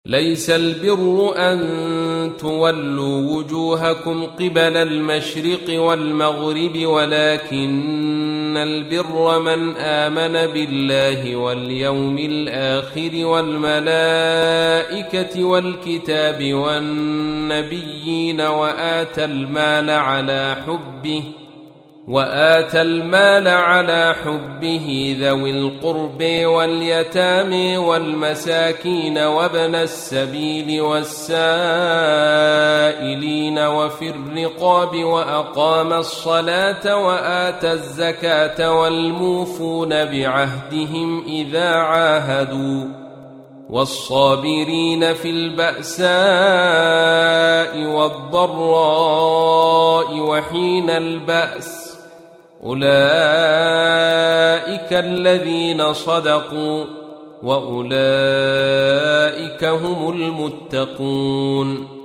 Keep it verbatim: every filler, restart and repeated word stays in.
ليس البر أن تولوا وجوهكم قبل المشرق والمغرب ولكن البر من آمن بالله واليوم الآخر والملائكة والكتاب والنبيين وآتى المال على حبه وآتى المال على حبه ذوي القرب واليتامى والمساكين وابن السبيل والسائلين وفي الرقاب وأقام الصلاة وآتى الزكاة والموفون بعهدهم إذا عاهدوا والصابرين في البأساء والضراء وحين البأس أولئك الذين صدقوا وأولئك هم المتقون.